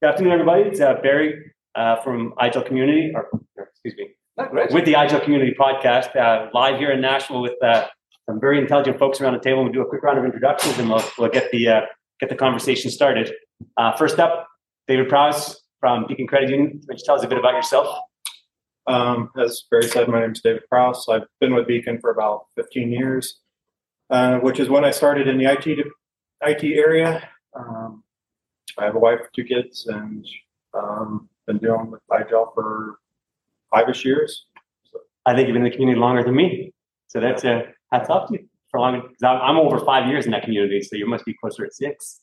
Good afternoon, everybody. It's Barry from iGel Community, with the iGel Community podcast, live here in Nashville with some very intelligent folks around the table. We'll do a quick round of introductions and we'll get the conversation started. First up, David Prowse from Beacon Credit Union. Why don't you tell us a bit about yourself? As Barry said, my name is David Prowse. I've been with Beacon for about 15 years, which is when I started in the IT area. I have a wife, 2 kids, and been dealing with iGel for 5-ish years. So. I think you've been in the community longer than me. So that's hats off to you for long. I'm over 5 years in that community, so you must be closer at 6.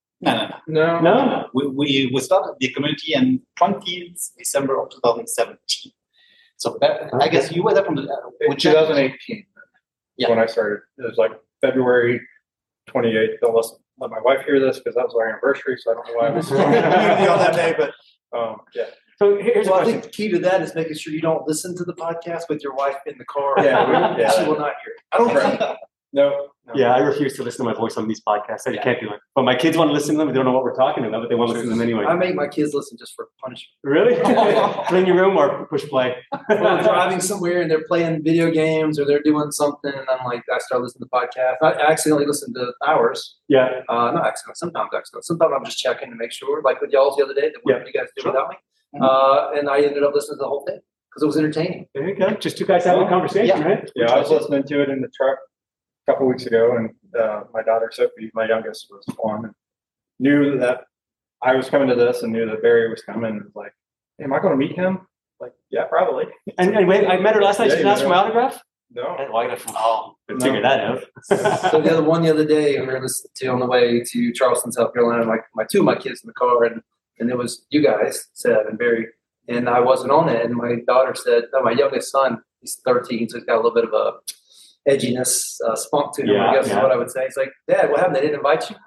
No. We started the community in 20th December of 2017. So I guess you were there from 2018 when I started. It was like February 28th. Don't let my wife hear this because that was our anniversary, so I don't know why I was community on that day, but yeah. So here's I think the key to that is making sure you don't listen to the podcast with your wife in the car. Yeah, she will not hear it. I don't think. No. Yeah, I refuse to listen to my voice on these podcasts. I can't do it. But my kids want to listen to them. They don't know what we're talking about, but they want to listen to them anyway. I make my kids listen just for punishment. Really? Clean your room or push play? When I'm driving somewhere and they're playing video games or they're doing something, and I start listening to podcasts. I accidentally listen to ours. Yeah. Not accidentally. Sometimes accidentally. Sometimes I'm just checking to make sure. Like with y'all's the other day, what did you guys do without me? And I ended up listening to the whole thing because it was entertaining. There you go. Just 2 guys having a conversation, right? Yeah, I was listening to it in the truck a couple weeks ago, and my daughter Sophie, my youngest, was on and knew that I was coming to this and knew that Barry was coming and was like, hey, am I going to meet him? Like, yeah, probably. And wait, I met her last night. She didn't ask for my autograph? No. Figure that out. So the other day we were listening to on the way to Charleston, South Carolina, my 2 of my kids in the car, and it was you guys, Seb and Barry, and I wasn't on it. And my daughter said, my youngest son, he's 13, so he's got a little bit of a edginess, spunk to him, I guess is what I would say. He's like, Dad, what happened? They didn't invite you?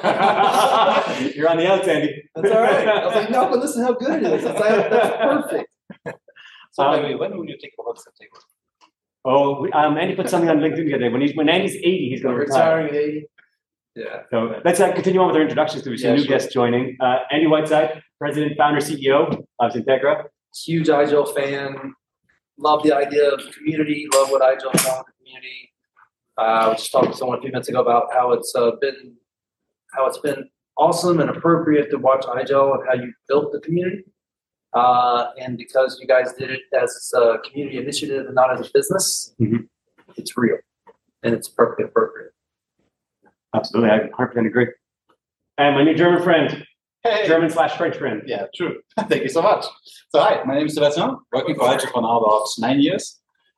You're on the outs, Andy. That's all right. I was like, no, but listen how good it is. That's perfect. So when will you take over the table? Oh, Andy put something on LinkedIn the other day. When Andy's 80, he's going to retire. Retiring at 80. Yeah. So let's continue on with our introductions. We've some new guests joining. Andy Whiteside, President, Founder, CEO of Zintegra. Huge iGel fan. Love the idea of the community. Love what iGel has done in the community. I was just talking to someone a few minutes ago about how it's been awesome and appropriate to watch iGel and how you built the community. And because you guys did it as a community initiative and not as a business, it's real and it's perfectly appropriate. Absolutely, I 100% agree. And my new German friend, hey. German/French friend. Yeah, true. Thank you so much. So hi, my name is Sebastian, working for iGel for now about 9 years.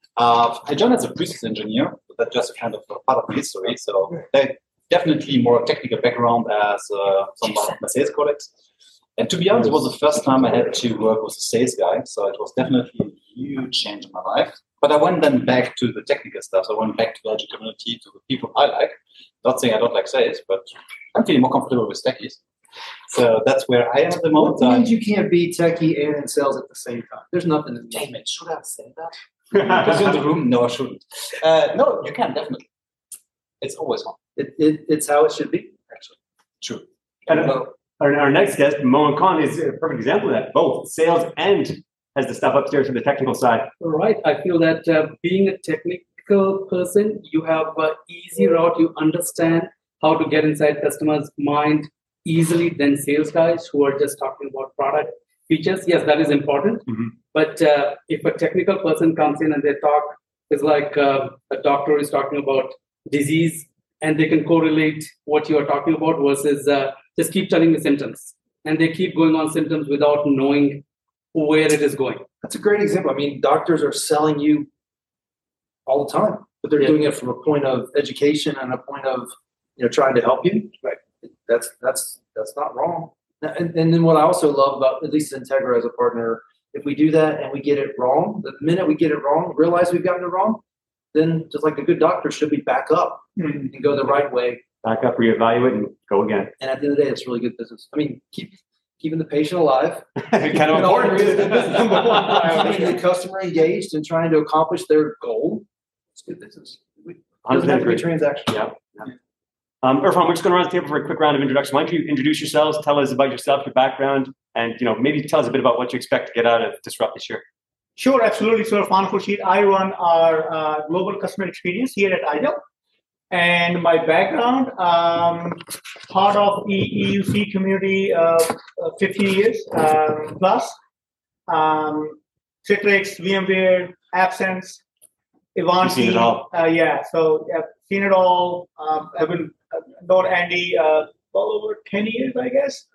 I joined as a pre-sales engineer, but that's just a kind of a part of my history. So definitely more technical background as some of my sales colleagues. And to be honest, it was the first time I had to work with a sales guy. So it was definitely a huge change in my life. But I went then back to the technical stuff. So I went back to the iGel community, to the people I like. Not saying I don't like sales, but I'm feeling more comfortable with techies. So that's where I am at the moment. That means you can't be techie and in sales at the same time. There's nothing to do. Damn it, should I have said that? Because in the room? No, I shouldn't. No, you can, definitely. It's always fun. It's how it should be, actually. True. And our next guest, Mohan Khan, is a perfect example of that. Both sales and has the stuff upstairs from the technical side. Right. I feel that being a technical person, you have an easy route. You understand how to get inside customers' mind easily than sales guys who are just talking about product features. Yes, that is important. But if a technical person comes in and they talk, it's like a doctor is talking about disease and they can correlate what you are talking about versus just keep telling the symptoms. And they keep going on symptoms without knowing where it is going. That's a great example. I mean, doctors are selling you all the time, but they're doing it from a point of education and a point of trying to help you. Right. That's not wrong. And then what I also love about at least Zintegra as a partner, if we do that and we get it wrong, the minute we get it wrong, realize we've gotten it wrong, then just like a good doctor should be back up and go the right way. Back up, reevaluate, and go again. And at the end of the day, it's really good business. I mean, keeping the patient alive. Kind of important. Keeping the customer engaged and trying to accomplish their goal. It's good business. It doesn't have to be transactional. Yeah. Irfan, we're just going to run the table for a quick round of introduction. Why don't you introduce yourselves, tell us about yourself, your background, and maybe tell us a bit about what you expect to get out of Disrupt this year. Sure, absolutely. So, Irfan Khurshid, I run our global customer experience here at IDEL. And my background, part of the EUC community, 50 years plus. Citrix, VMware, AppSense, Ivanti. You've seen it all. So I've seen it all. I've known Andy well over 10 years, I guess.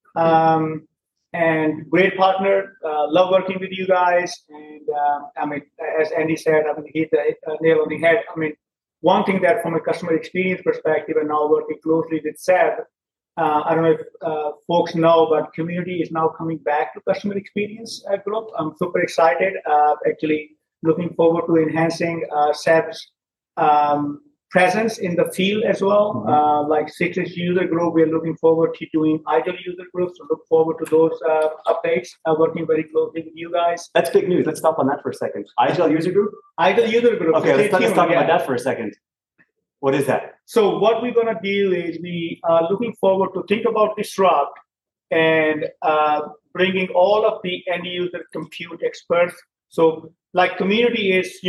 And great partner. Love working with you guys. And as Andy said, he hit the nail on the head. One thing that from a customer experience perspective, and now working closely with Seb, I don't know if folks know, but community is now coming back to customer experience group. I'm super excited. Actually, looking forward to enhancing Seb's presence in the field as well. Like Citrix user group, we're looking forward to doing IDEL user groups. So look forward to those updates. Working very closely with you guys. That's big news. Let's stop on that for a second. IDEL user group? IDEL user group. Okay, let's talk about that for a second. What is that? So what we're going to do is we are looking forward to think about Disrupt and bringing all of the end user compute experts. So like community is,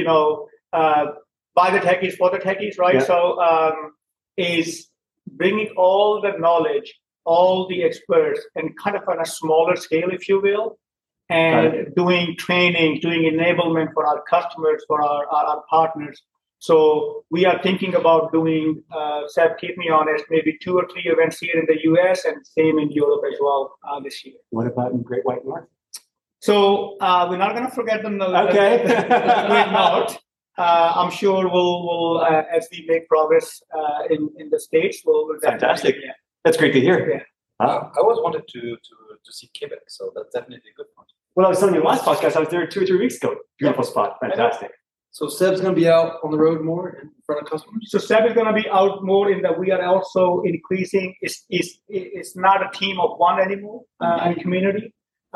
by the techies, for the techies, right? Yeah. So is bringing all the knowledge, all the experts, and kind of on a smaller scale, if you will, and doing training, doing enablement for our customers, for our partners. So we are thinking about doing, Seb, keep me honest, maybe 2 or 3 events here in the US and same in Europe as well this year. What about in Great White North? So we're not going to forget them. Okay. Great North. I'm sure we'll as we make progress in the States, we'll Fantastic. That's great to hear. Yeah. I always wanted to see Quebec, so that's definitely a good point. Well, I was telling you last podcast, I was there 2 or 3 weeks ago. Beautiful spot. Fantastic. So Seb's going to be out on the road more in front of customers? So Seb is going to be out more in that we are also increasing. It's not a team of one anymore in community.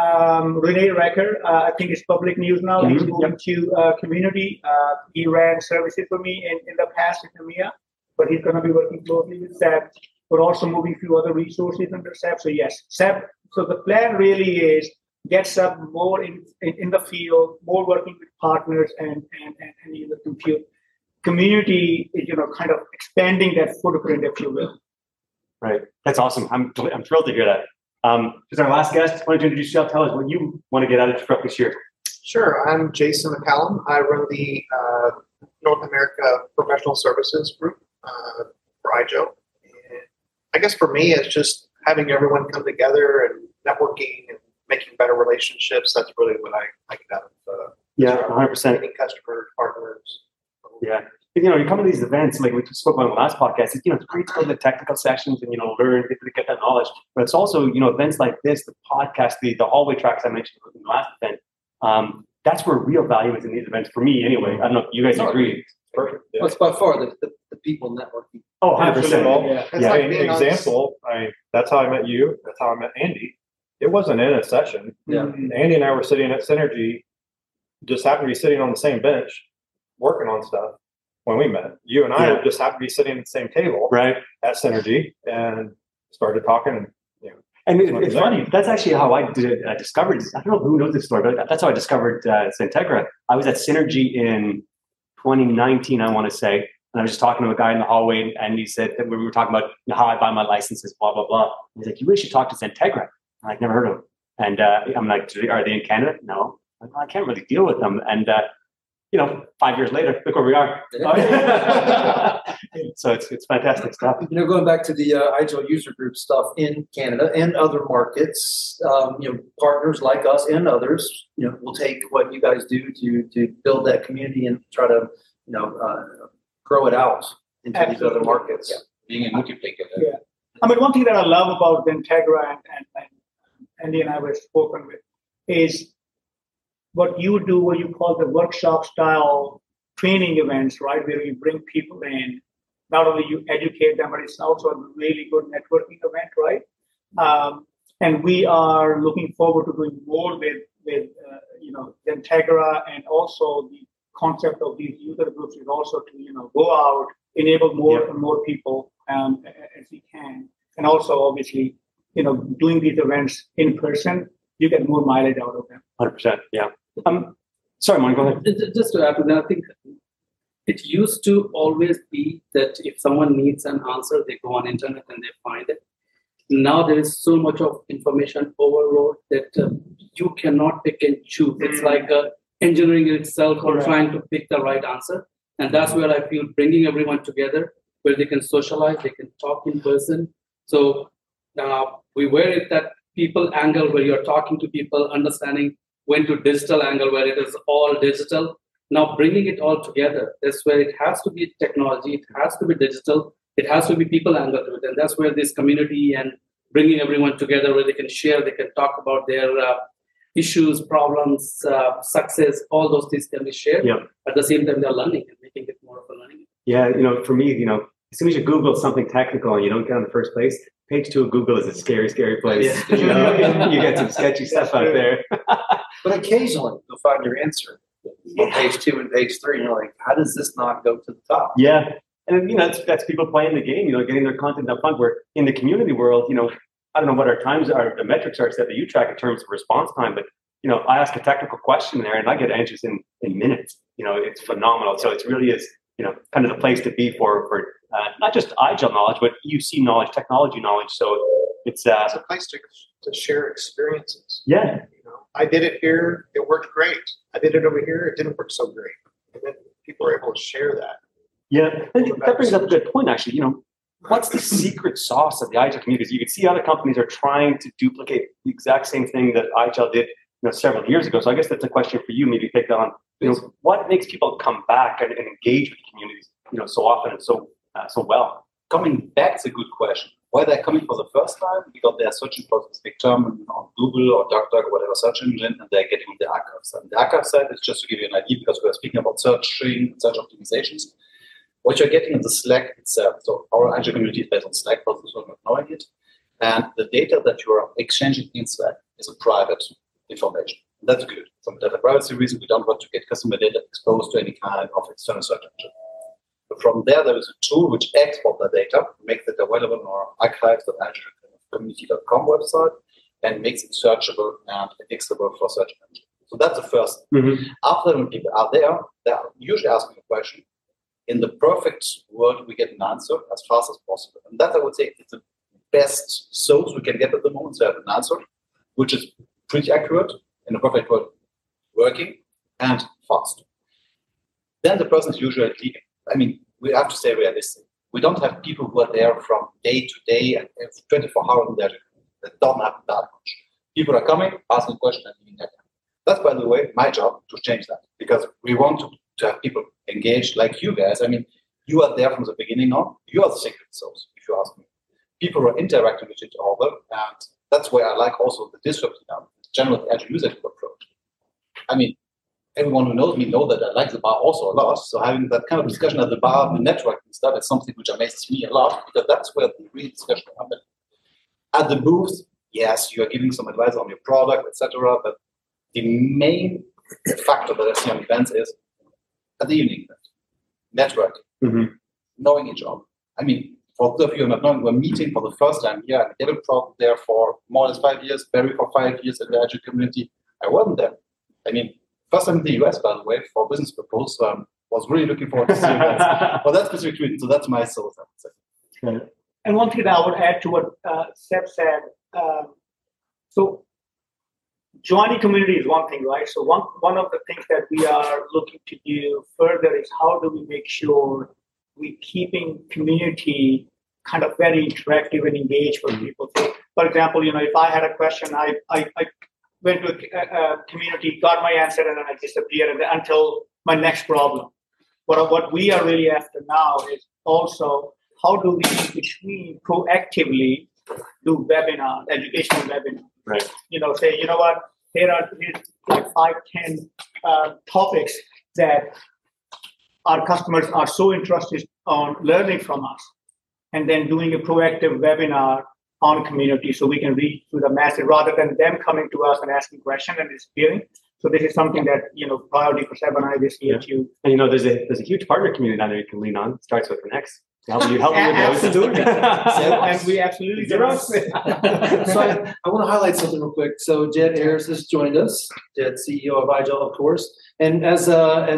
Renee Recker, I think it's public news now. He's moving to community. He ran services for me in the past in EMEA, but he's going to be working closely with Seb. We're also moving a few other resources under Seb. So yes, Seb. So the plan really is get Seb more in the field, more working with partners and the compute community. Kind of expanding that footprint, if you will. Right. That's awesome. I'm thrilled to hear that. As our last guest, why don't you introduce yourself? Tell us what you want to get out of Disrupt this year. Sure. I'm Jason McCallum. I run the North America Professional Services Group for IJO. And I guess for me, it's just having everyone come together and networking and making better relationships. That's really what I get out of 100%. meeting customers, partners. Yeah. You come to these events, like we spoke about in the last podcast, it's great to go to the technical sessions and, learn, get that knowledge. But it's also, events like this, the podcast, the hallway tracks I mentioned in the last event, that's where real value is in these events, for me anyway. I don't know if you guys agree. It's perfect. Yeah. Well, it's by far the people networking. Oh, 100%. Well, It's like being on example, that's how I met you. That's how I met Andy. It wasn't in a session. Yeah. Andy and I were sitting at Synergy, just happened to be sitting on the same bench, working on stuff when we met. You and I just happened to be sitting at the same table at Synergy and started talking. And it's funny. That's actually how I did it. I discovered, I don't know who knows this story, but that's how I discovered Centegra. I was at Synergy in 2019, I want to say. And I was just talking to a guy in the hallway, and he said that we were talking about how I buy my licenses, blah, blah, blah. He's like, you really should talk to Centegra. I'm like, never heard of them. And I'm like, are they in Canada? No. I can't really deal with them. And 5 years later, look where we are. So it's fantastic stuff. Going back to the IGEL user group stuff in Canada and other markets, partners like us and others, will take what you guys do to build that community and try to, grow it out into these other markets. Yeah. Being a multiplicator. Yeah. One thing that I love about the Integra and Andy and I were spoken with is what you do, what you call the workshop style training events, right? Where you bring people in, not only you educate them, but it's also a really good networking event, right? And we are looking forward to doing more with the Integra, and also the concept of these user groups is also to, go out, enable more and more people as we can. And also, obviously, doing these events in person, you get more mileage out of them. 100%. Yeah. Sorry, Moni, go ahead. Just to add to that, I think it used to always be that if someone needs an answer, they go on internet and they find it. Now there is so much of information overload that you cannot pick and choose. It's like engineering itself or trying to pick the right answer. And that's where I feel bringing everyone together, where they can socialize, they can talk in person. So we were at that people angle where you're talking to people, understanding when to digital angle where it is all digital. Now bringing it all together, that's where it has to be technology, it has to be digital, it has to be people angle to it. And that's where this community and bringing everyone together where they can share, they can talk about their issues, problems, success, all those things can be shared. Yeah. At the same time, they're learning and making it more of a learning. Yeah, for me, as soon as you Google something technical and you don't get on the first place, page 2 of Google is a scary, scary place. Yeah. You get some sketchy stuff out there. But occasionally you'll find your answer on page 2 and page 3, and you're like, how does this not go to the top? Yeah. And that's people playing the game, getting their content up front. Where in the community world, I don't know what our times are, the metrics are set that you track in terms of response time, but I ask a technical question there and I get answers in minutes. It's phenomenal. So it really is, kind of the place to be for not just IGEL knowledge, but UC knowledge, technology knowledge. So it's a place to share experiences. Yeah. I did it here, it worked great. I did it over here, it didn't work so great. And then people are able to share that. Yeah, and that brings up a good point, actually. What's the secret sauce of the IGEL communities? You can see other companies are trying to duplicate the exact same thing that IGEL did, several years ago. So I guess that's a question for you. Maybe take that on. What makes people come back and engage with the communities, so often and so well? Coming back is a good question. Why they're coming for the first time? Because they're searching for a specific term on Google or DuckDuck or whatever search engine, and they're getting the archives. And the archive side is just to give you an idea, because we're speaking about searching, search optimizations. What you're getting in the Slack itself. So our IGEL community is based on Slack, for those who are not knowing it. And the data that you are exchanging in Slack is a private information. And that's good. From data privacy reason, we don't want to get customer data exposed to any kind of external search engine. But from there is a tool which exports the data, makes it available on our archives.IGELcommunity.com website, and makes it searchable and indexable for search engine. So that's the first thing. Mm-hmm. After when people are there, they're usually asking a question. In the perfect world, we get an answer as fast as possible. And that, I would say, is the best source we can get at the moment to have an answer, which is pretty accurate, in a perfect world, working, and fast. Then the person is usually leaving. We have to stay realistic. We don't have people who are there from day to day and 24 hours in there. That don't happen that much. People are coming, asking questions, and leaving again. That's, by the way, my job to change that, because we want to have people engaged like you guys. You are there from the beginning on. You are the secret sauce, if you ask me. People are interacting with each other, and that's why I like also the disruptive, general agile user approach. Everyone who knows me knows that I like the bar also a lot. So having that kind of discussion at the bar, the networking stuff, is something which amazes me a lot, because that's where the real discussion happens. At the booth, yes, you are giving some advice on your product, etc. But the main factor that I see on events is at the evening networking, knowing each other. For those of you who are not knowing, we're meeting for the first time here. I did problem there for more than 5 years, Barry for 5 years in the Agile community. I wasn't there. First time in the US, by the way, for business purpose. Was really looking forward to seeing that. For that specific reason, so that's my source, I would say. And one thing that I would add to what Seb said, so joining community is one thing, right? So one of the things that we are looking to do further is how do we make sure we're keeping community kind of very interactive and engaged for people. So, for example, if I had a question, I went to a community, got my answer, and then I disappeared until my next problem. But what we are really after now is also how do we proactively do webinars, educational webinars. Right. Say, what, here's like 5-10 topics that our customers are so interested on learning from us, and then doing a proactive webinar on community so we can reach to the masses rather than them coming to us and asking questions and disappearing. So this is something that, priority for Seb and I this year too. And there's a huge partner community down there you can lean on. It starts with Connects. Help you with those. Absolutely. And we absolutely do. So I want to highlight something real quick. So Jed Harris has joined us. Jed, CEO of iGel, of course. And as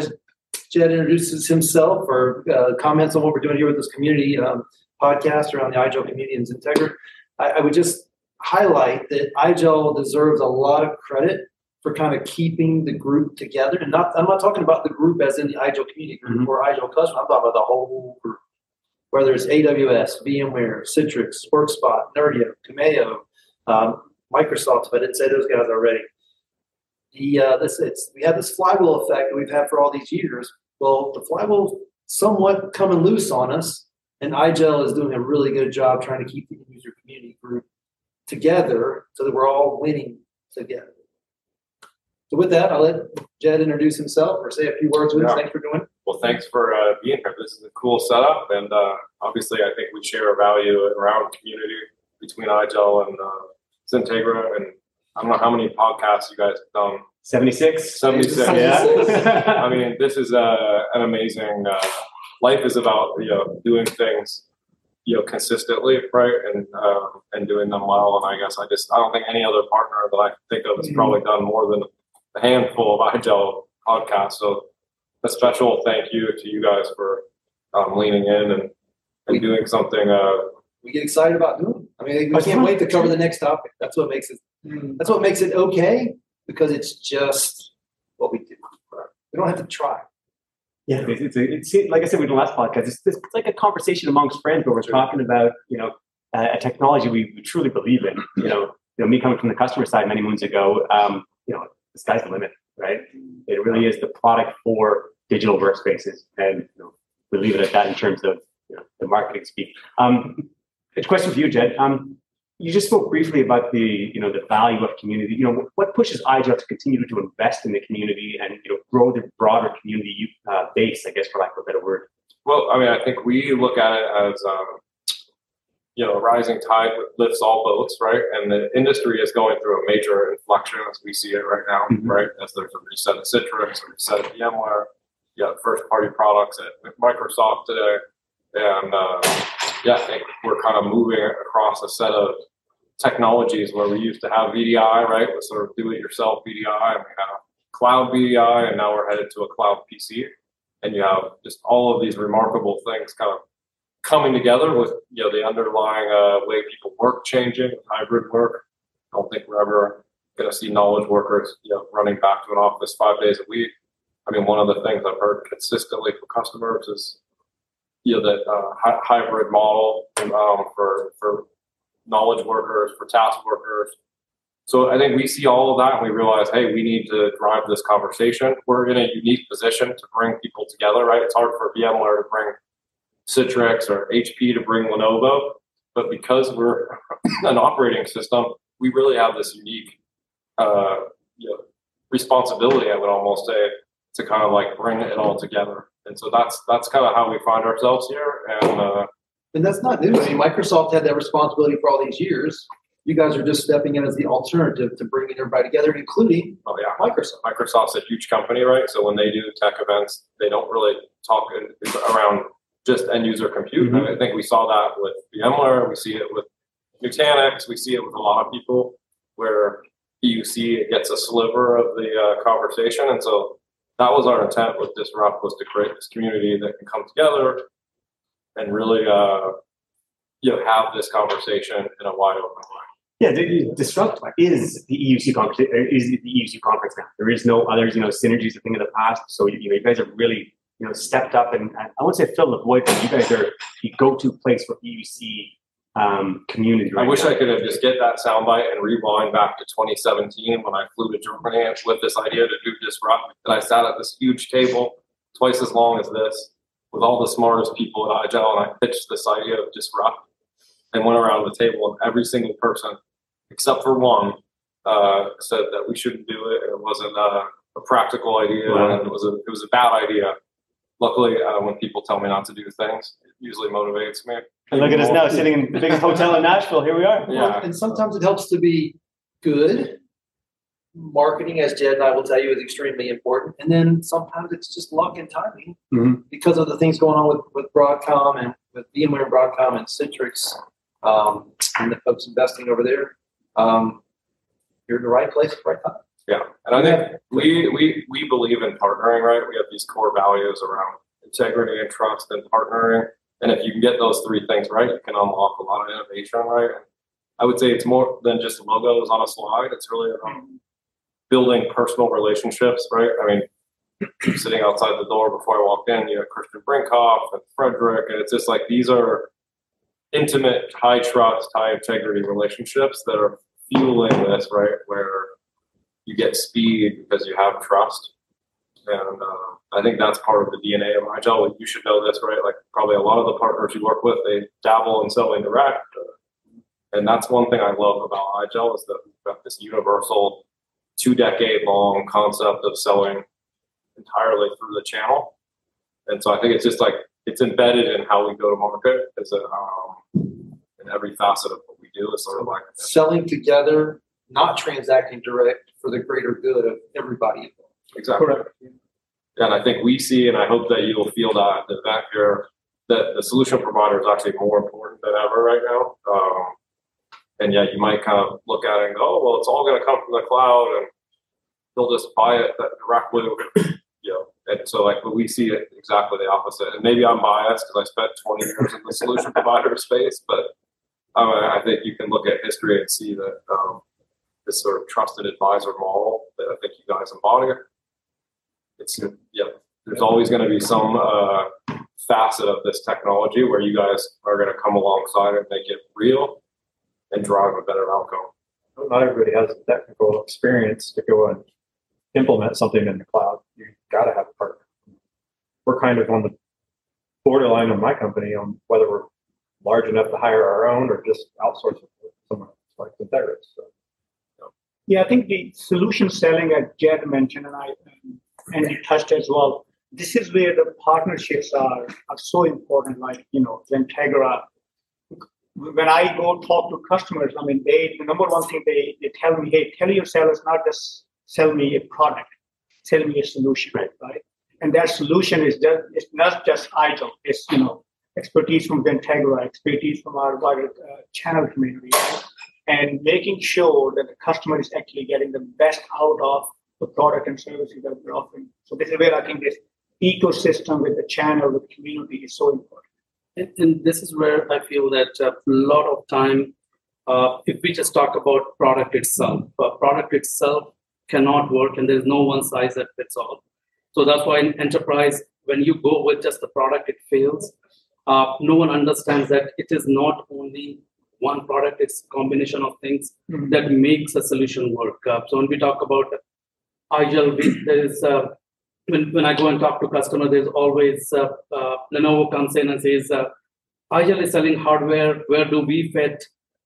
Jed introduces himself or comments on what we're doing here with this community podcast around the iGel community in Integra, I would just highlight that iGel deserves a lot of credit for kind of keeping the group together. And I'm not talking about the group as in the iGel community group or iGel customer. I'm talking about the whole group. Whether it's AWS, VMware, Citrix, WorkSpot, Nerdio, Cameo, Microsoft, but I didn't say those guys already. We have this flywheel effect that we've had for all these years. Well, the flywheel somewhat coming loose on us, and iGel is doing a really good job trying to keep the user community group together so that we're all winning together. So with that, I'll let Jed introduce himself or say a few words with us. Thanks for doing it. Well, thanks for being here. This is a cool setup, and obviously, I think we share a value around community between iGel and Integra. And I don't know how many podcasts you guys have done. 76. 76. Yeah. I mean, this is an amazing. Life is about doing things consistently, right, and doing them well. And I guess I don't think any other partner that I can think of has probably done more than a handful of iGel podcasts. So a special thank you to you guys for leaning in and doing something. We get excited about doing it. I mean, we can't wait to cover the next topic. That's what makes it. That's what makes it okay, because it's just what we do. We don't have to try. Yeah, it's like I said with the last podcast, it's like a conversation amongst friends where we're talking about a technology we truly believe in. Me coming from the customer side many moons ago, the sky's the limit, right? It really is the product for digital workspaces, and we leave it at that in terms of the marketing speak. A question for you, Jed. You just spoke briefly about the value of community. What pushes iGel to continue to invest in the community and grow the broader community base, I guess, for lack of a better word? Well, I mean, I think we look at it as a rising tide lifts all boats, right? And the industry is going through a major inflection as we see it right now, right? As there's a reset of Citrix, a reset of VMware, you got first-party products at Microsoft today, and I think we're kind of moving across a set of technologies where we used to have VDI, right? With sort of do-it-yourself VDI, and we have cloud VDI, and now we're headed to a cloud PC. And you have just all of these remarkable things kind of coming together with the underlying way people work changing, hybrid work. I don't think we're ever going to see knowledge workers running back to an office 5 days a week. I mean, one of the things I've heard consistently from customers is that hybrid model for knowledge workers, for task workers. So I think we see all of that and we realize, hey, we need to drive this conversation. We're in a unique position to bring people together, right? It's hard for VMware to bring Citrix or HP to bring Lenovo, but because we're an operating system, we really have this unique responsibility, I would almost say, to kind of like bring it all together. And so that's kind of how we find ourselves here. And that's not new. I mean, Microsoft had that responsibility for all these years. You guys are just stepping in as the alternative to bringing everybody together, including Microsoft. Microsoft's a huge company, right? So when they do tech events, they don't really talk around just end user compute. I think we saw that with VMware. We see it with Nutanix. We see it with a lot of people where EUC gets a sliver of the conversation. And so that was our intent with Disrupt, was to create this community that can come together and really have this conversation in a wide open way. Yeah, the Disrupt is the EUC conference now. There is no others, synergies a thing of the past. So you guys have really stepped up, and I won't say fill the void, but you guys are the go-to place for EUC community. I wish I could have just get that soundbite and rewind back to 2017 when I flew to Germany with this idea to do Disrupt. And I sat at this huge table, twice as long as this, with all the smartest people at iGel, and I pitched this idea of Disrupt and went around the table, and every single person, except for one, said that we shouldn't do it. It wasn't a practical idea, and it was a bad idea. Luckily, when people tell me not to do things, it usually motivates me. And look at us now, sitting in the biggest hotel in Nashville. Here we are. Yeah. And sometimes it helps to be good, marketing, as Jed and I will tell you, is extremely important. And then sometimes it's just luck and timing because of the things going on with Broadcom and with VMware, Broadcom, and Citrix, and the folks investing over there. You're in the right place at the right time. Yeah, and I think we believe in partnering, right? We have these core values around integrity and trust and partnering. And if you can get those three things right, you can unlock a lot of innovation, right? I would say it's more than just logos on a slide. It's really about building personal relationships, right? I mean, sitting outside the door before I walked in, you had Christian Brinkhoff and Frederick, and it's just like these are intimate, high trust, high integrity relationships that are fueling this, right? Where you get speed because you have trust. And I think that's part of the DNA of Agile. You should know this, right? Like probably a lot of the partners you work with, they dabble in selling direct. And that's one thing I love about Agile is that we've got this universal 2-decade-long concept of selling entirely through the channel. And so I think it's just like, it's embedded in how we go to market as in every facet of what we do. Is sort of like selling together, not transacting direct for the greater good of everybody involved. Exactly. Correct. And I think we see, and I hope that you'll feel that the fact here that the solution provider is actually more important than ever right now. And yet you might kind of look at it and go, oh, well, it's all going to come from the cloud and they'll just buy it directly. And so like, but we see it exactly the opposite. And maybe I'm biased because I spent 20 years in the solution provider space, but I think you can look at history and see that this sort of trusted advisor model that I think you guys embody. There's always going to be some facet of this technology where you guys are going to come alongside and make it real and drive a better outcome. Not everybody has the technical experience to go and implement something in the cloud. You got to have a partner. We're kind of on the borderline of my company on whether we're large enough to hire our own or just outsource it to someone like Syntegrix. So, Yeah, I think the solution selling, as Jed mentioned, and you touched as well. This is where the partnerships are so important. Like Zentegra. When I go talk to customers, I mean, the number one thing they tell me, hey, tell your sellers not just sell me a product, sell me a solution, right? And that solution is it's not just Agile. It's expertise from Zentegra, expertise from our wider channel community, right? And making sure that the customer is actually getting the best out of the product and services that we're offering. So this is where I think this ecosystem with the channel, with the community is so important. And this is where I feel that a lot of time, if we just talk about product itself cannot work and there's no one size that fits all. So that's why in enterprise, when you go with just the product, it fails. No one understands that it is not only one product, it's a combination of things that makes a solution work. So when we talk about Agile, there is when I go and talk to customers, there's always Lenovo comes in and says, Agile is selling hardware. Where do we fit?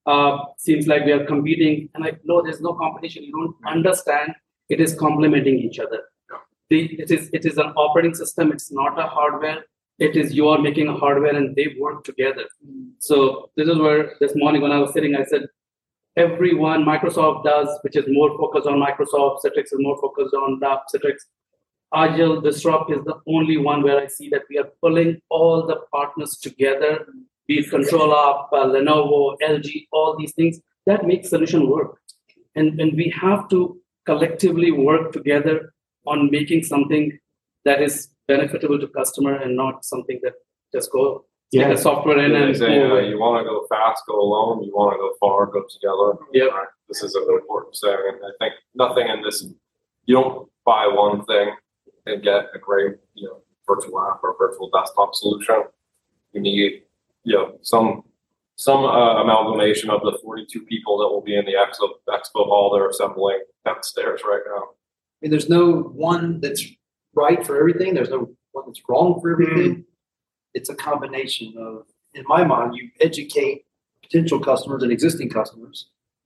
Seems like we are competing. And I know there's no competition. You don't understand. It is complementing each other. It is an operating system. It's not a hardware. It is you are making a hardware and they work together. So this is where this morning when I was sitting, I said, everyone Microsoft does, which is more focused on Microsoft, Citrix is more focused on Citrix. Agile Disrupt is the only one where I see that we are pulling all the partners together, be it ControlUp, Lenovo, LG, all these things that make solution work. And we have to collectively work together on making something that is benefitable to customer and not something that just go stick a software in and say, you want to go fast, go alone. You want to go far, go together. Yeah, right? This is an important thing. And I think nothing in this, you don't buy one thing and get a great, virtual app or virtual desktop solution. You need, some amalgamation of the 42 people that will be in the expo hall they're assembling downstairs right now. I mean, there's no one that's right for everything. There's no one that's wrong for everything. It's a combination of, in my mind, you educate potential customers and existing customers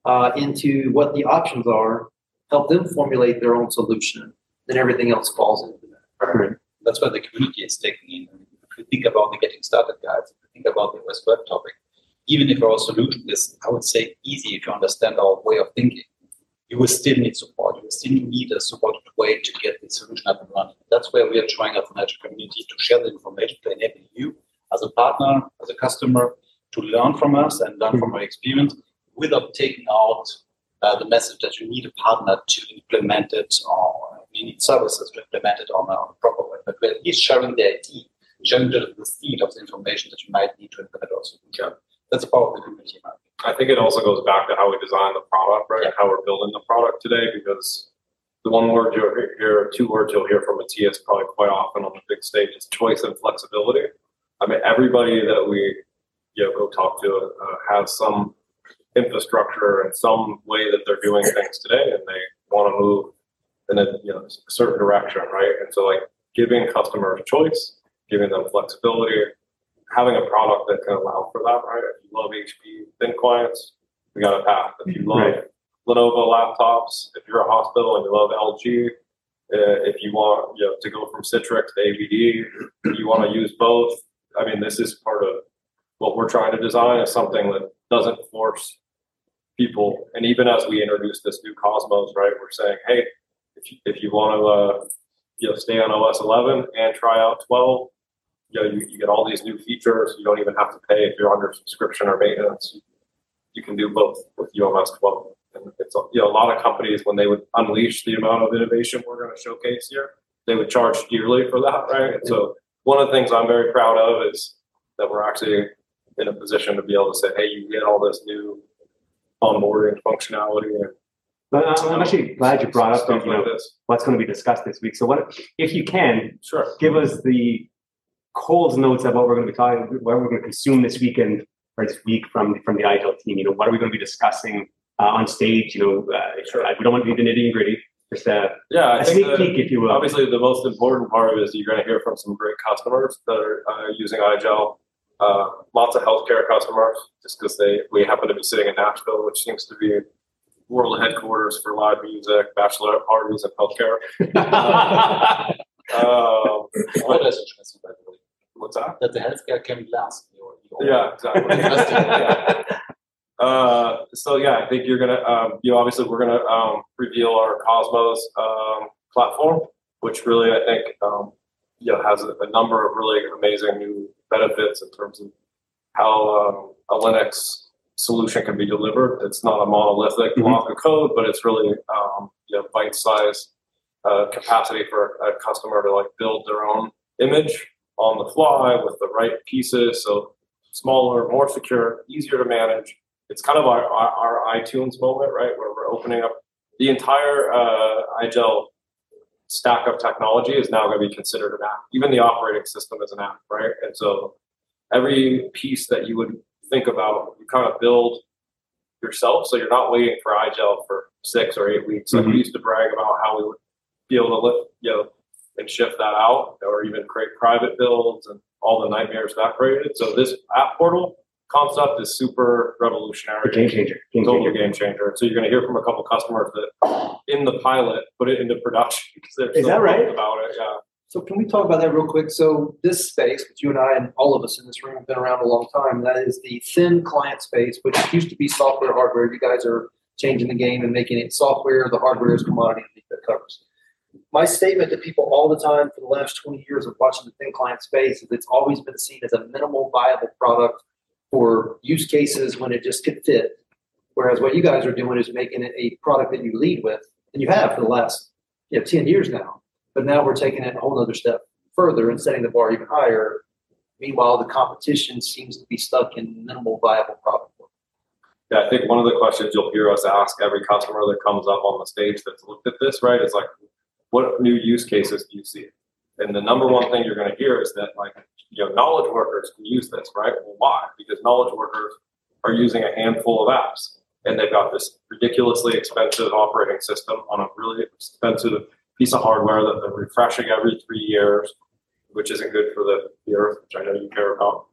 into what the options are, help them formulate their own solution, then everything else falls into that. Right. That's where the community is taking in. If you think about the getting started guides, if you think about the West Web topic, even if our solution is, I would say, easy if you understand our way of thinking, you will still need support. You will still need a supported way to get the solution up and running. That's where we are trying as an Agile community to share the information to enable you as a partner, as a customer, to learn from us and learn from our experience without taking out the message that you need a partner to implement it, or you need services to implement it on a proper way. But we're at least sharing the idea, sharing the seed of the information that you might need to implement our solution. That's the power of the community. I think it also goes back to how we design the product, right? Yeah. How we're building the product today, because the one word you'll hear, two words you'll hear from Matthias probably quite often on the big stage is choice and flexibility. I mean, everybody that we go talk to has some infrastructure and some way that they're doing things today, and they want to move in a certain direction, right? And so, like, giving customers choice, giving them flexibility, having a product that can allow for that, right? If you love HP thin clients, we got a path. If you love Lenovo laptops, if you're a hospital and you love LG, if you want to go from Citrix to AVD, if you want to use both, I mean, this is part of what we're trying to design, is something that doesn't force people. And even as we introduce this new Cosmos, right, we're saying, hey, if you want to stay on OS 11 and try out 12, you get all these new features. You don't even have to pay if you're under subscription or maintenance. You can do both with UMS 12. And it's a lot of companies, when they would unleash the amount of innovation we're going to showcase here, they would charge dearly for that, right? And so one of the things I'm very proud of is that we're actually in a position to be able to say, hey, you get all this new onboarding functionality. But I'm actually glad you brought up stuff like this. what's going to be discussed this week. So what, if you can, Sure. give us the Cole's notes of what we're going to be talking, what we're going to consume this weekend or this week from the Agile team. What are we going to be discussing on stage? Sure. We don't want to be the nitty and gritty. Just I a think sneak peek, if you will. Obviously, the most important part of it is you're going to hear from some great customers that are using Agile. Lots of healthcare customers, just because we happen to be sitting in Nashville, which seems to be world headquarters for live music, bachelorette parties, and healthcare. What's that? That the healthcare can last. Yeah, exactly. I think you're gonna, obviously we're gonna reveal our Cosmos platform, which really I think has a number of really amazing new benefits in terms of how a Linux solution can be delivered. It's not a monolithic block of code, but it's really bite-sized capacity for a customer to build their own image on the fly with the right pieces. So smaller, more secure, easier to manage. It's kind of our iTunes moment, right? Where we're opening up the entire Agile stack of technology is now going to be considered an app. Even the operating system is an app, right? And so every piece that you would think about, you kind of build yourself. So you're not waiting for Agile for 6 or 8 weeks. Like we used to brag about how we would be able to lift, and shift that out, or even create private builds and all the nightmares that created. So this app portal concept is super revolutionary. Game changer. Total game changer. So you're going to hear from a couple customers that in the pilot put it into production because they're Is that right? about it. Yeah. So can we talk about that real quick? So this space, which you and I and all of us in this room have been around a long time, that is the thin client space, which used to be software, hardware. You guys are changing the game and making it software. The hardware is commodity that covers. My statement to people all the time for the last 20 years of watching the thin client space is it's always been seen as a minimal viable product for use cases when it just could fit. Whereas what you guys are doing is making it a product that you lead with, and you have for the last 10 years now. But now we're taking it a whole other step further and setting the bar even higher. Meanwhile, the competition seems to be stuck in minimal viable product. Yeah, I think one of the questions you'll hear us ask every customer that comes up on the stage that's looked at this, right, is what new use cases do you see? And the number one thing you're going to hear is that knowledge workers can use this, right? Well, why? Because knowledge workers are using a handful of apps, and they've got this ridiculously expensive operating system on a really expensive piece of hardware that they're refreshing every 3 years, which isn't good for the earth, which I know you care about.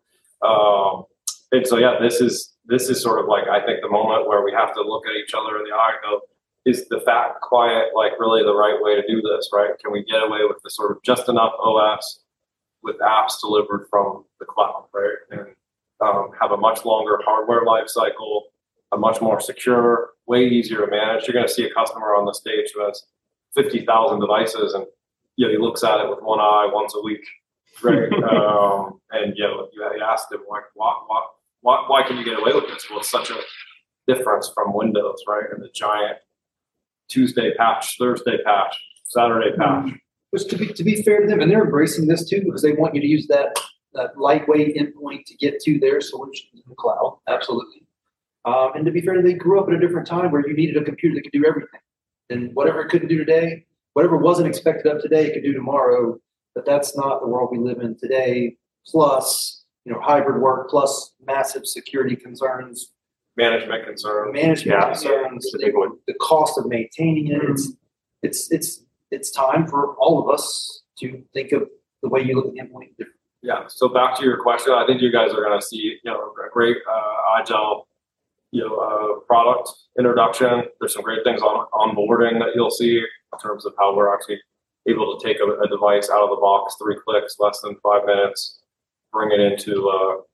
And so, this is sort of I think the moment where we have to look at each other in the eye and go, is the fat client really the right way to do this, right? Can we get away with the sort of just enough OS with apps delivered from the cloud, right? And have a much longer hardware life cycle, a much more secure way easier to manage. You're going to see a customer on the stage who has 50,000 devices, and he looks at it with one eye once a week, right? And you asked him like, why can you get away with this? Well, it's such a difference from Windows, right? And the giant Tuesday patch, Thursday patch, Saturday patch. Which to be fair to them, and they're embracing this too, because they want you to use that lightweight endpoint to get to their solutions in the cloud. Absolutely. And to be fair, they grew up at a different time where you needed a computer that could do everything. And whatever it couldn't do today, whatever wasn't expected of today, it could do tomorrow. But that's not the world we live in today. Plus, hybrid work, plus massive security concerns, management concerns, concerns, the big one. the cost of maintaining it. It's time for all of us to think of the way you look at the endpoint differently. Yeah. So back to your question, I think you guys are going to see, a great iGel, product introduction. There's some great things on onboarding that you'll see in terms of how we're actually able to take a device out of the box, 3 clicks, less than 5 minutes, bring it into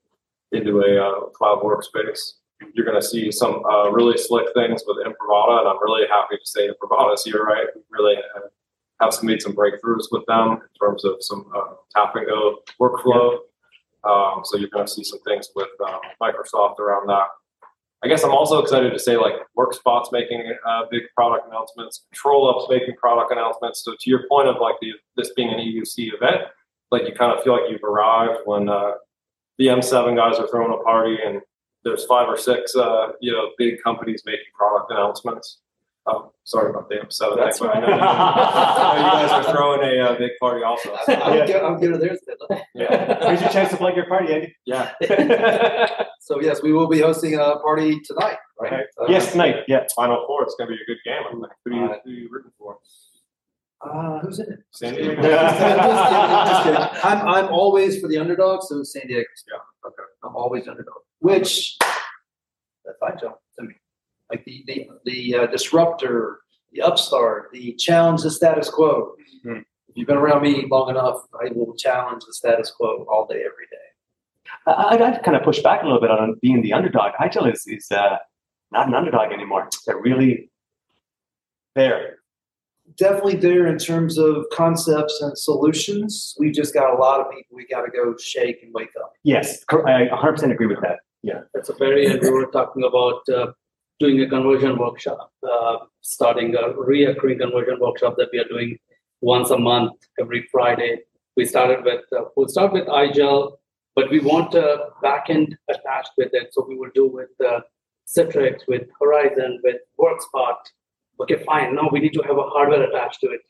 a cloud workspace. You're going to see some really slick things with Imprivata, and I'm really happy to say Imprivata's here, right? We really have made some breakthroughs with them in terms of some tap and go workflow. So you're going to see some things with Microsoft around that. I guess I'm also excited to say like WorkSpot's making big product announcements, ControlUp's making product announcements. So to your point of like this being an EUC event, like you kind of feel like you've arrived when the M7 guys are throwing a party and there's 5 or 6 big companies making product announcements. Sorry about the M7. That's I know you guys are throwing a big party also. I'll get it there. Yeah. Here's your chance to plug your party, Andy. Yeah. So yes, we will be hosting a party tonight, right? Yes, tonight. Yeah. Final Four. It's going to be a good game. I think. Who are you rooting for? Who's in it? San Diego. Just kidding. I'm always for the underdog, so San Diego. Yeah. Okay. I'm always underdog. Which that's fine, Joe. I mean, like the disruptor, the upstart, the challenge the status quo. Mm-hmm. If you've been around me long enough, I will challenge the status quo all day, every day. I'd kind of push back a little bit on being the underdog. iGel is not an underdog anymore. They're really there. Definitely there in terms of concepts and solutions. We just got a lot of people we got to go shake and wake up. Yes, I 100% agree with that. Yeah. That's a and we were talking about doing a conversion workshop, starting a reoccurring conversion workshop that we are doing once a month, every Friday. We'll start with iGel, but we want a backend attached with it. So we will do with Citrix, with Horizon, with WorkSpot. Okay, fine. Now we need to have a hardware attached to it.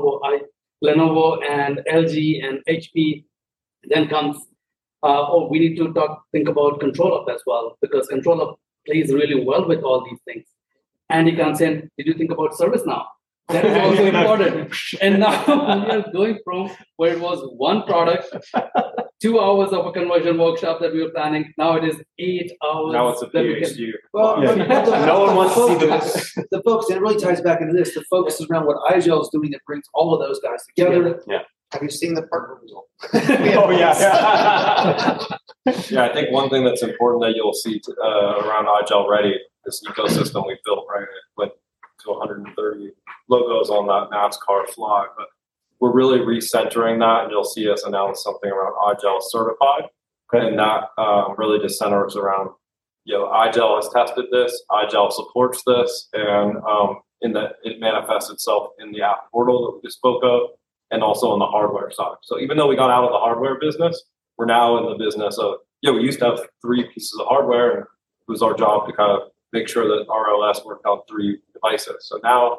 Lenovo and LG and HP. Then comes, we need to think about ControlUp as well, because ControlUp plays really well with all these things. And you can say, did you think about ServiceNow? That is also important. And now we are going from where it was one product, 2 hours of a conversion workshop that we were planning. Now it is 8 hours. Now it's a PhD. Well, No one wants to see the focus, and it really ties back into this. The focus is around what iGel is doing that brings all of those guys together. Yeah. Have you seen the partner result? Oh, yeah. Yeah, I think one thing that's important that you'll see around iGel Ready, this ecosystem we built, right? It went to 130 logos on that NASCAR flag, but we're really recentering that, and you'll see us announce something around iGel Certified, and that really just centers around, iGel has tested this, iGel supports this, and it manifests itself in the app portal that we just spoke of, and also on the hardware side. So even though we got out of the hardware business, we're now in the business of, we used to have 3 pieces of hardware, and it was our job to kind of make sure that ROS worked on 3 devices. So now,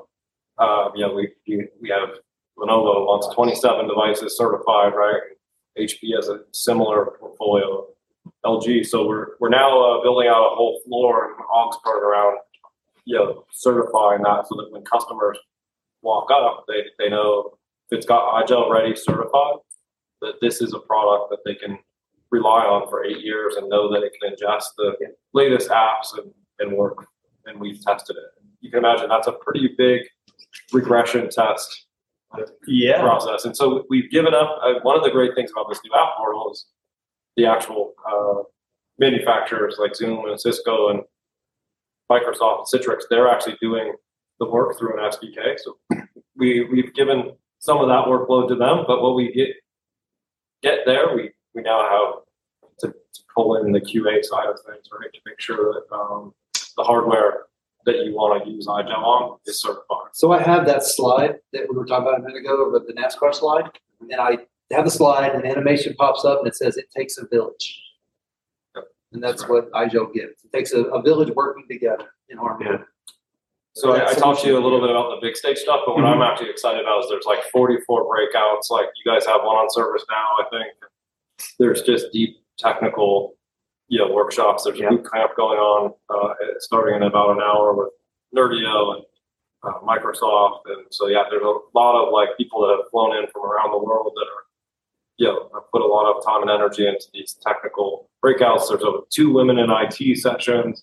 we have Lenovo wants 27 devices certified, right? HP has a similar portfolio. LG, so we're now building out a whole floor in Augsburg around, certifying that, so that when customers walk up, they know if it's got iGel Ready certified, that this is a product that they can rely on for 8 years and know that it can ingest the latest apps and work. And we've tested it. You can imagine that's a pretty big regression test process. And so we've given up. One of the great things about this new app portal is the actual manufacturers like Zoom and Cisco and Microsoft, Citrix, they're actually doing the work through an SDK. So we've given some of that workload to them, but what we get there, we now have to pull in the QA side of things, right, to make sure that the hardware that you want to use iGel on is certified. So I have that slide that we were talking about a minute ago, the NASCAR slide, and I have the slide, and animation pops up, and it says it takes a village. And that's what iGel gives. It takes a village working together in harmony. Yeah. So I talked to you a little bit about the big stage stuff, but what I'm actually excited about is there's like 44 breakouts. Like you guys have one on service now, I think. There's just deep technical, workshops. There's a boot camp going on, starting in about an hour with Nerdio and Microsoft, and so there's a lot of like people that have flown in from around the world that are, have put a lot of time and energy into these technical breakouts. There's 2 women in IT sessions,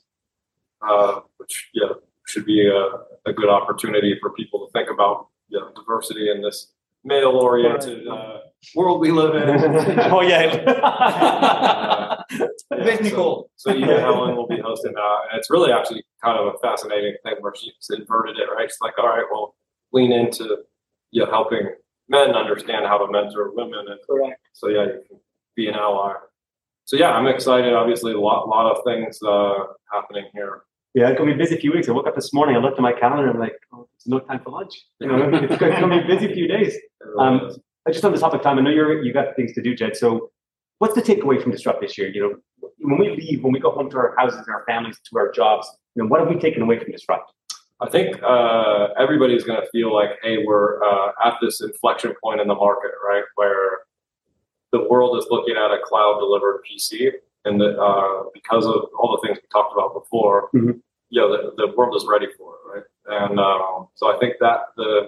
which should be a good opportunity for people to think about diversity in this male-oriented world we live in. Oh yeah. So Eva Helen will be hosting that, and it's really actually kind of a fascinating thing where she's inverted it, right? She's like, all right, well, lean into helping men understand how to mentor women, and so you can be an ally. So I'm excited. Obviously, a lot of things happening here. Yeah, it's gonna be a busy few weeks. I woke up this morning, I looked at my calendar, and I'm like, oh, it's no time for lunch. It's gonna be a busy few days. I just on the topic of time, I know you got things to do, Jed. So what's the takeaway from Disrupt this year? When we leave, when we go home to our houses and our families, to our jobs, what have we taken away from Disrupt? I think everybody's going to feel like, hey, we're at this inflection point in the market, right, where the world is looking at a cloud-delivered PC, and that because of all the things we talked about before, the world is ready for it, right? And so I think that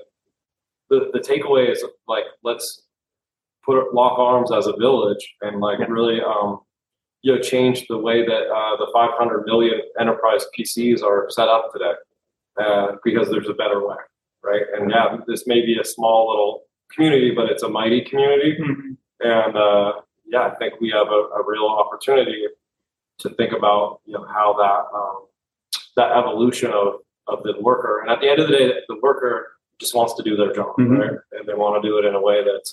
the takeaway is like, let's lock arms as a village and really change the way that the 500 million enterprise PCs are set up today, because there's a better way, right? And this may be a small little community, but it's a mighty community, and I think we have a real opportunity to think about how that evolution of the worker, and at the end of the day, the worker just wants to do their job, right? And they want to do it in a way that's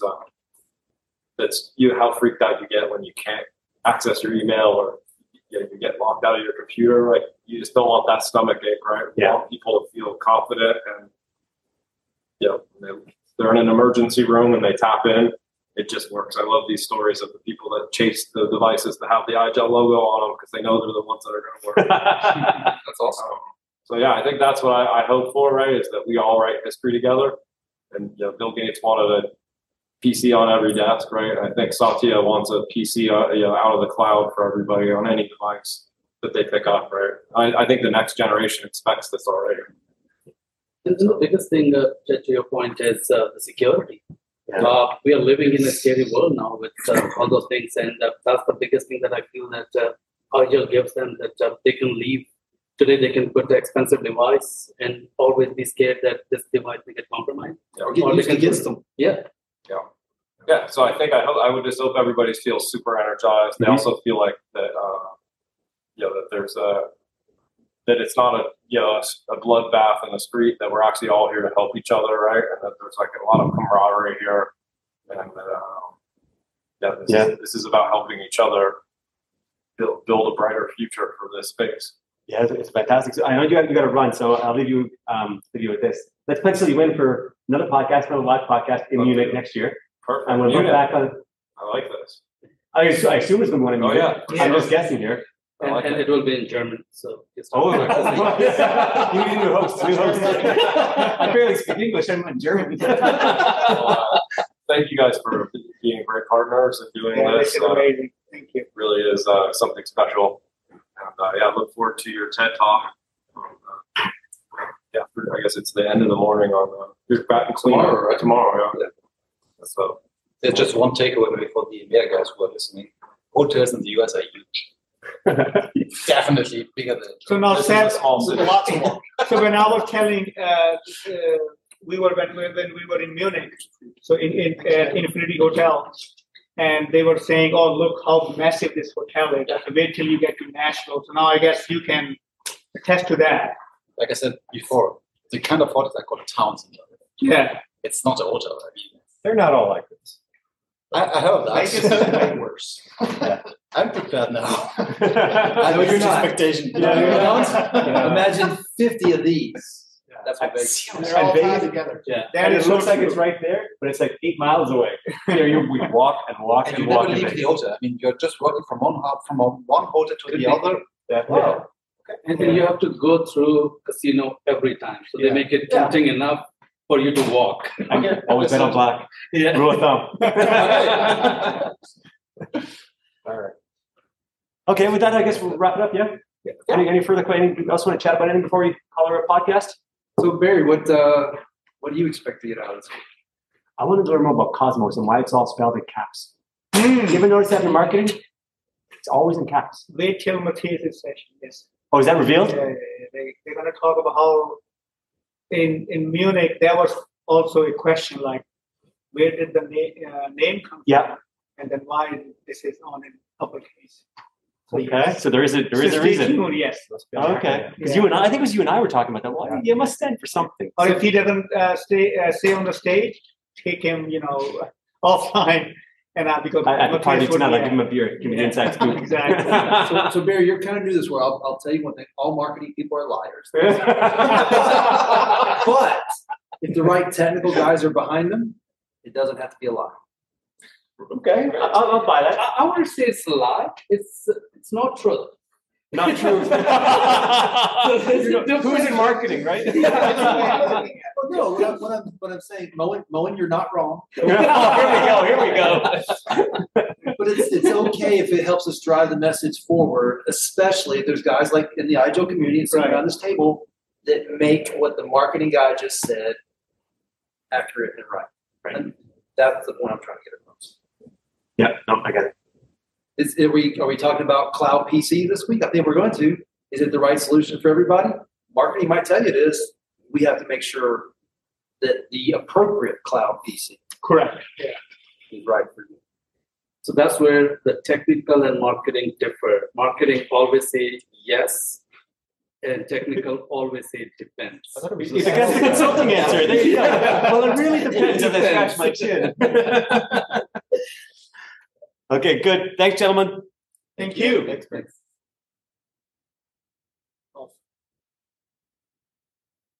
how freaked out you get when you can't access your email, or you get locked out of your computer. Like, you just don't want that stomach ache, right? You want people to feel confident, and they're in an emergency room and they tap in. It just works. I love these stories of the people that chase the devices that have the iGel logo on them because they know they're the ones that are going to work. That's awesome. So I think that's what I hope for, right? Is that we all write history together. And Bill Gates wanted a PC on every desk, right? I think Satya wants a PC out of the cloud for everybody on any device that they pick up, right? I think the next generation expects this already. And the biggest thing, to your point, is the security. We are living in a scary world now with all those things, and that's the biggest thing that I feel that iGel gives them, that they can leave. Today they can put an expensive device and always be scared that this device may get compromised. Or get used against them. Yeah. So I think I would just hope everybody feels super energized. They also feel like that that there's that it's not a bloodbath in the street, that we're actually all here to help each other, right? And that there's like a lot of camaraderie here, and that this is about helping each other build a brighter future for this space. Yeah, it's fantastic. So I know you got to run, so I'll leave you with this. Let's pencil you in for another live podcast in Munich next year. Perfect. And we'll look back on. I like this. I assume it's going to be one in Munich. Oh, yeah. I'm just guessing here. And it will be in German. So just you need a new host. I barely speak English. I'm in German. Thank you guys for being great partners and doing this. It's amazing. Thank you. Really is something special. And I look forward to your TED Talk. I guess it's the end of the morning on you're back and clean Tomorrow, right? Tomorrow, yeah. So there's just one takeaway for the EMEA guys who are listening. Hotels in the US are huge. Definitely bigger than. So now, Seth, lots more. so when I was telling, when we were in Munich, so in Infinity Hotel, and they were saying, "Oh, look how massive this hotel is! Wait till you get to Nashville." So now I guess you can attest to that. Like I said before, the kind of hotels are called town center. Yeah. It's not a hotel. I mean, They're not all like this. I heard Vegas is that. way worse. I'm prepared now. I know you're not. Expectation. Yeah, you don't? Yeah. Imagine 50 of these. That's what Vegas. They're all And tied Vegas- together. Yeah. That And is it looks so like true. it's right there, but it's like 8 miles away. We walk and walk And and you walk. never and leave the hotel. I mean, you're just walking from one hotel to the other. Wow. And then you have to go through casino every time. So they Yeah. make it tempting enough for you to walk. I always bet on black. Yeah. Rule of thumb. All right. Okay, with that, I guess we'll wrap it up. Yeah. Any further questions? Anything else want to chat about anything before we call our podcast? So Barry, what do you expect to get out of this? I want to learn more about Cosmos and why it's all spelled in caps. Mm. You ever notice that in marketing? It's always in caps. Wait till Matthias' session. Yes. Oh, is that revealed? Yeah. They're going to talk about how in Munich there was also a question like, where did the name come Yeah. from, and then why this is on in uppercase. So, Okay, yes. so there is a So stay reason. tuned, yes. Okay, because Yeah. you and I think it was you and I were talking about that. Well, you must stand for something. Or if he doesn't stay on the stage, take him, offline. And because At the party Matthias would tonight, be- like give him a beer, give him the inside scoop. Exactly. So Barry, you're kind of new to this world. I'll tell you one thing: all marketing people are liars. But if the right technical guys are behind them, it doesn't have to be a lie. Okay, I'll buy that. I want to say it's a lie. It's not truth. Not true. Who's in marketing, right? Well, no, what I'm saying, Moen, you're not wrong. Here we go. But it's okay if it helps us drive the message forward, especially if there's guys like in the IJO community and sitting Right. around this table that make what the marketing guy just said accurate and right. And that's the point I'm trying to get across. Yeah, no, I got it. Are we talking about cloud PC this week? I think we're going to. Is it the right solution for everybody? Marketing might tell you it is. We have to make sure that the appropriate cloud PC Correct. is right for you. So that's where the technical and marketing differ. Marketing always say yes, and technical always say it depends. It's against the consulting answer. There you go. Well, it really depends if I scratch my chin. Okay, good. Thanks, gentlemen. Thank you. Thanks.